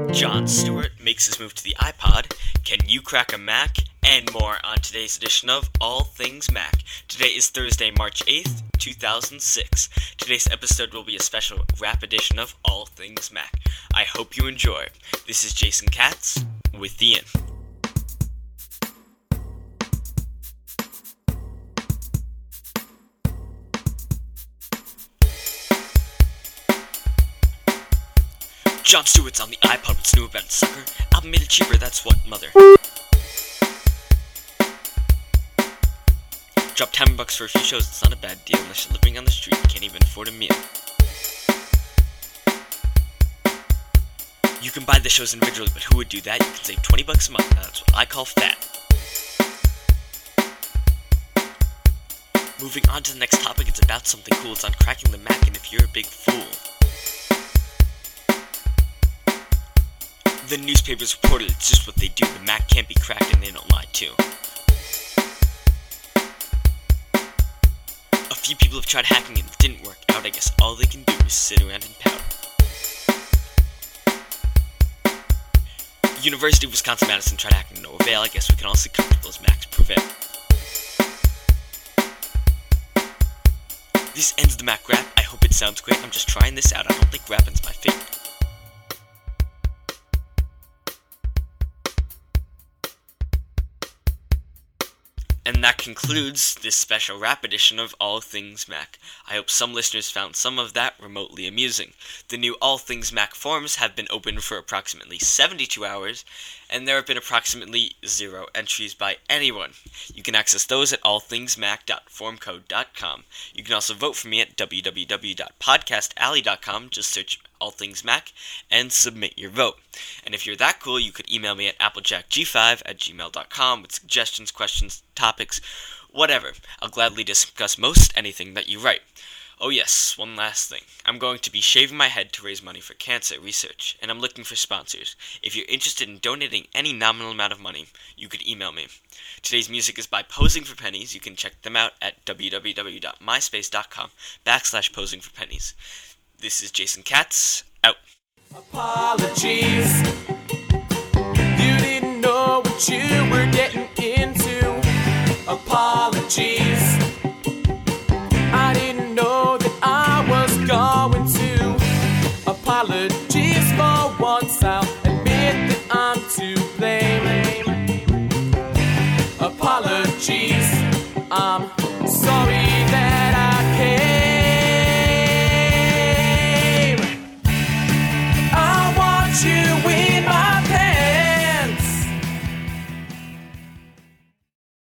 Jon Stewart makes his move to the iPod, can you crack a Mac, and more on today's edition of All Things Mac. Today is Thursday, March 8th, 2006. Today's episode will be a special rap edition of All Things Mac. I hope you enjoy. This is Jason Katz with Ian. Jon Stewart's on the iPod, what's new about it, sucker? Album made it cheaper, that's what, mother. Drop $10 for a few shows, it's not a bad deal unless you're living on the street and can't even afford a meal. You can buy the shows individually, but who would do that? You can save $20 a month, that's what I call fat. Moving on to the next topic, it's about something cool, it's on cracking the Mac, and if you're a big fool. The newspapers reported it's just what they do. The Mac can't be cracked and they don't lie too. A few people have tried hacking and it didn't work out. I guess all they can do is sit around and pout. University of Wisconsin-Madison tried hacking, no avail. I guess we can all see those Macs prevail. This ends the Mac rap. I hope it sounds great. I'm just trying this out. I don't think rapping's my fate. And that concludes this special rap edition of All Things Mac. I hope some listeners found some of that remotely amusing. The new All Things Mac forums have been open for approximately 72 hours, and there have been approximately 0 entries by anyone. You can access those at allthingsmac.forumcode.com. You can also vote for me at www.podcastalley.com. Just search All Things Mac and submit your vote. And if you're that cool, you could email me at applejackg5@gmail.com with suggestions, questions, topics, whatever. I'll gladly discuss most anything that you write. Oh yes, one last thing. I'm going to be shaving my head to raise money for cancer research, and I'm looking for sponsors. If you're interested in donating any nominal amount of money, you could email me. Today's music is by Posing for Pennies. You can check them out at www.myspace.com/posingforpennies. This is Jason Katz, out. Apologies. You didn't know what you were getting into. Apologies. I didn't know that I was going to. Apologies for once, I'll admit that I'm to blame. Apologies. I'm sorry that I came. I want you in.